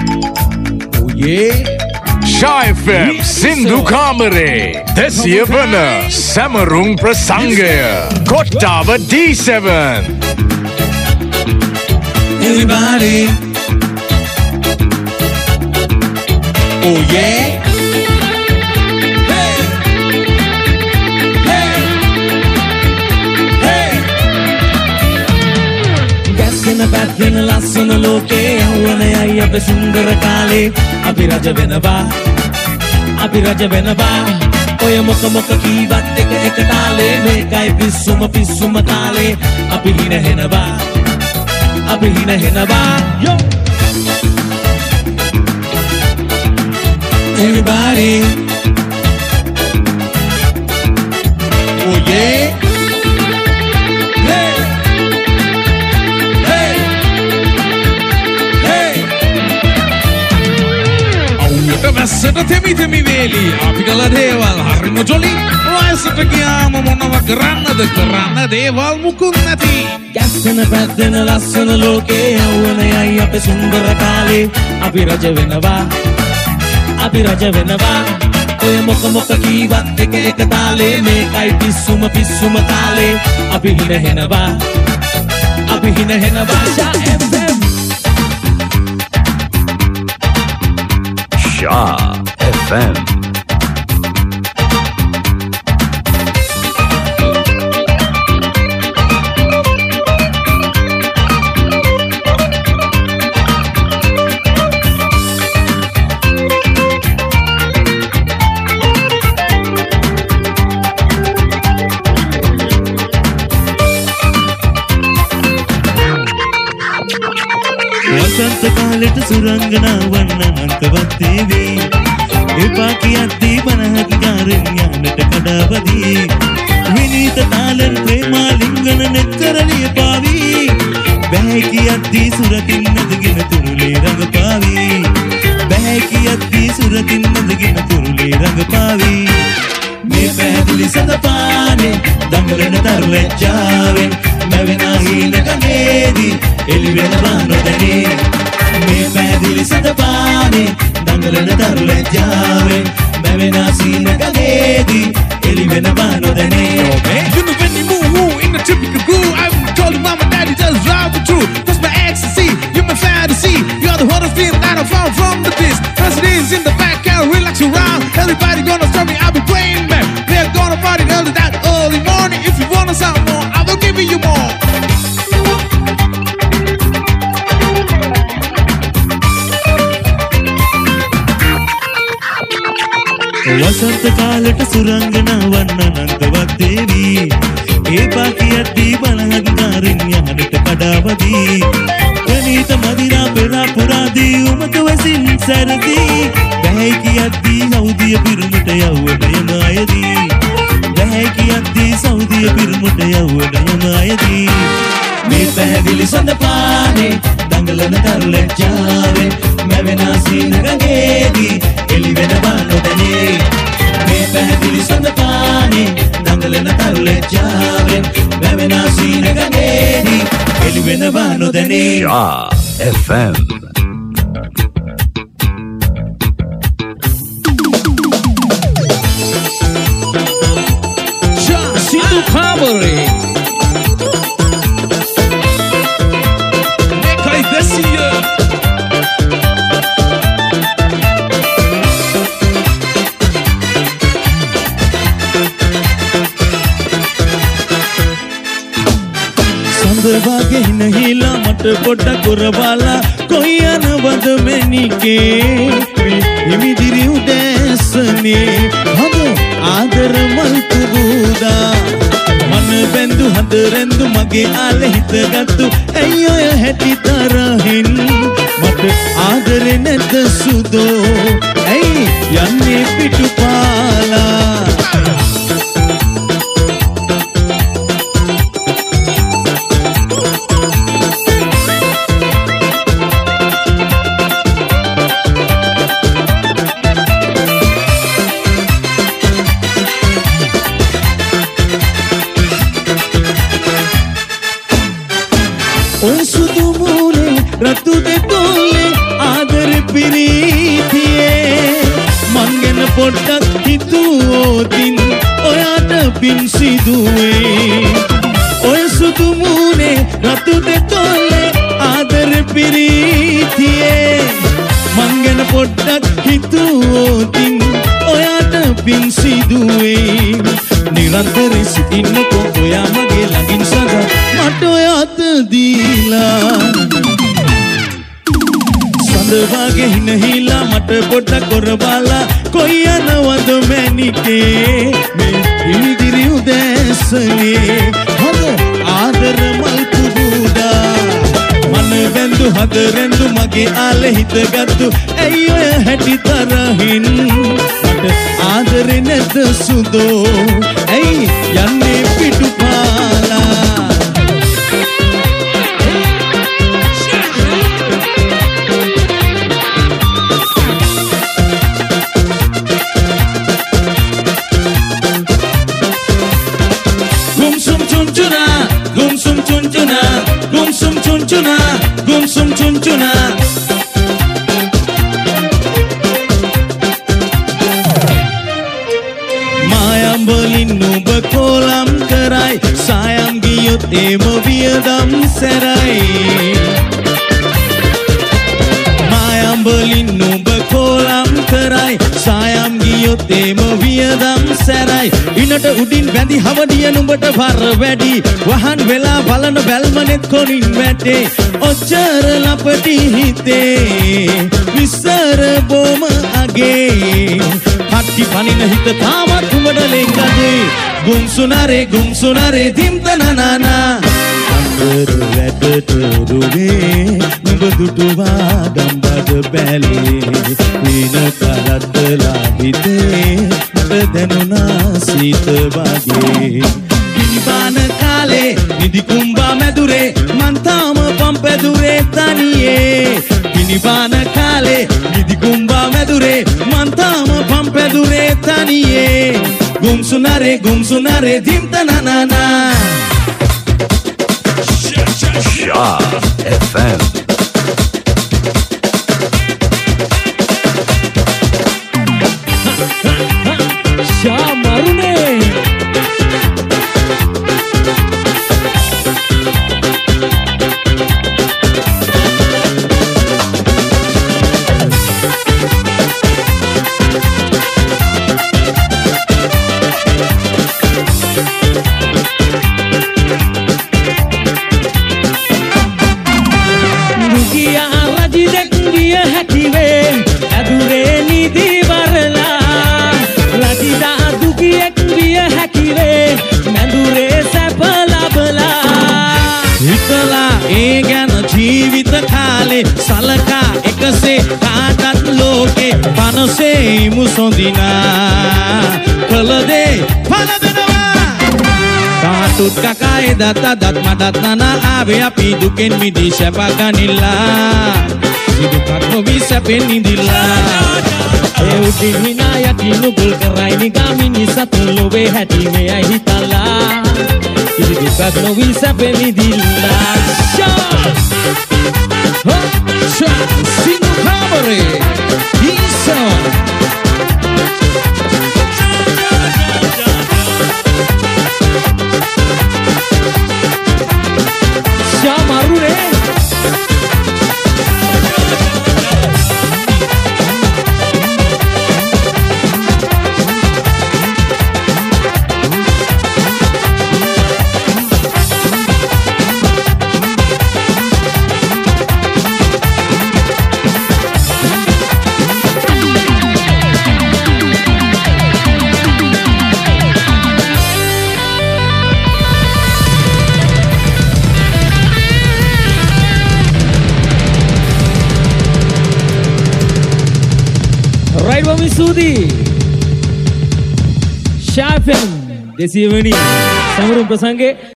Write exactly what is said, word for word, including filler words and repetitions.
Sha F M Sindhu Kamarේ දෙසිය වන සැමරුම් ප්‍රසංගය Kottawa D seven. Everybody, oh yeah, hey, hey, hey. Gassena bathena lassana loke yawanayai ape sundara kale api raja wenava api raja wenava oya moka moka kiiwath eka eka tale mekai pissuma pissuma tale api hina henava api hina henava yo everybody oh yeah hey hey hey awuta වැස්සට තෙමි තෙමි වේලි අපි කළ දේවල් හරිම ජොලි වයසට ගියාම මොනව කරන්නද කරන්න දේවල් මුකුත් නැති ගැස්සෙන පැද්දෙන ලස්සන ලෝකේ යවුවනයයි අපේ සුන්දර කාලේ අපි රජ වෙනවා අපි රජ වෙනවා ඔය මොක මොක කීවත් එක එක තාලේ මේකයි පිස්සුම පිස්සුම තාලේ අපි හින හෙනවා අපි හින හෙනවා Sha F M Sha F M වසන්ත කාලෙට සුරංගනා වන්න අන්තවත් දේවී එපා කියද්දී බනහක් ගාරෙන් යන්නට කඩාවදී විනීත තාලෙන් ප්‍රේමාලිංගන නෙත් කරලිය පාවී බෑ කියද්දී සුරකින් නැදගෙන තුරුලේ රඟපාවී බෑ කියද්දී සුරකින් නැදගෙන තුරුලේ රඟපාවී මේ පැහැදිලි සඳපානේ දඟලන තරලැජ්ජාවෙන් මැවෙනා හීන ගඟේදී එළි වෙනවා නොදැනේ මේ පැහැදිලි සඳපානේ දඟලන තරලැජ්ජාවෙන් මැවෙනා සීන ගඟේදී එළි වෙනවා නොදැනේ You know when you move in the typical groove I would call you mama daddy just drive the truth that's my ecstasy you're my fantasy you're the hottest thing that I found from the beast as it is in the back I'll relax around everybody gonna stop me I'll be playing back they're gonna party early that early morning if you wanna sound more I will give you more වසන්ත කාලෙට සුරංගනා වන්න අනන්තවත් දේවී ඒපා කියද්දී බලහන් ගාරෙන් යහනට කඩාවදී ප්‍රනීත මදිරා පෙරා පුරාදී උමක වසින් සැරදී බෑ කියද්දී සෞදිය පිරුමට යවුවනයම අයදී බෑ කියද්දී සෞදිය පිරුමට යවුවනයම අයදී මේ පැහැදිලි සඳපානේ දඟලන තරලැජ්ජාවෙන් මැවෙනා සීන ගඟේදී එළි වෙනවා නොදැනේ මේ පැහැදිලි සඳපානේ දඟලන තරලැජ්ජාවෙන් මැවෙනා සීන ගඟේදී එළි වෙනවා නොදැනේ Sha F M Sha Sindhu Kamaree මේකයි දෙසිය වගේ හිනහිලා මට පොඩ්ඩක් කොරබාලා කොයි යනවද මෙනිකේ හිමිදිරි උදෑසනේ හද ආදර මල් පුබුදා මන බැඳු හද රැඳු මගේ ආල හිතගත්තු ඇයි ඔය හැටි තරහින් මට ආදරේ නැද්ද සුදෝ ඇයි යන්නේ පිටුපාලා පොඩ්ඩක් හිතුවෝතින් ඔයාට පින් සිදුවේ ඔය සුදු මූනේ රතු දෙතොල්ලේ ආදර පිරීතියේ මං ගැන පොඩ්ඩක් හිතුවෝතින් ඔයාට පින් සිදුවේ නිරන්තරයෙන් සිටින්නකෝ ඔයා මගේ ළඟින් සදා මට ඔයාට දීලා සඳවාගේ හිනහිලා මට පොඩ්ඩක් කොරබාලා කොයි යනවද මැනිකේ මේ ඉදිරි උදෑසනේ හද ආදර මල් පුබුදා මන බැඳු හද රැඳු මගේ ආලේ හිතගත්තු ඇයි ඔය හැටි තරහින් මට ආදරේ නැද්ද සුදෝ ඇයි යන්නේ පිටුපාලා Gumsum chuncuna, gumsum chuncuna, gumsum chuncuna. Mayam bolin nuba kolam karai, sayam giyot emo viadam serai. Mayam bolin nuba kolam karai, sayam giyot emo viadam serai. ඉනට උඩින් වැඳි හවඩිය නුඹට වර වැඩි වහන් වෙලා බලන බැල්මනෙත් කොනින් වැටේ ඔච්චර ලපටි හිතේ විසර බොම අගේ පට්ටි පනින හිත තාමත් උඹට ලෙංගදේ ගුම්සුනරේ ගුම්සුනරේ දිම්තනනනා අnder වැඩට දුවේ නුඹ දුටුවා ගම්බද බැලේ වින කලත්තලා හිතේ දැනුනා සීත වගේ පිනිපාන කාලේ නිදි කුම්බා මැදුරේ මං තාම පම්පැදුරේ තනියේ පිනිපාන කාලේ නිදි කුම්බා මැදුරේ මං තාම පම්පැදුරේ තනියේ ගුම්සුනරේ ගුම්සුනරේ දිම්තනනනා Shah F M Shah Marune Dugia raji dek dia hakiwe adure nidi varla Radida dugiek dia hakiwe mandure sapala bala Hitala e gana ජීවිත කාලේ සලකා එකසේ කාටත් ලෝකේ පනසේ මුසොඳිනා කළදේ පළදෙනවා කාටුත් කකායේ දත්ත දත් මඩත් නනා ආවේ අපි දුකෙන් මිදී සැපගනිලා සිදුකක් නොවී සැපෙන් නිදිලා ඒ උඩින් හිනා යටින් නුගුල් කරයි නිගාමිනි සතුන් ලොවේ හැටි මෙයයි හිතලා සිදුකක් නොවී සැපෙන් නිදිලා Sindu Kamare Isa Shah Marune Right Mami Sudi Shah F M Desiya Veni Samarum Prasange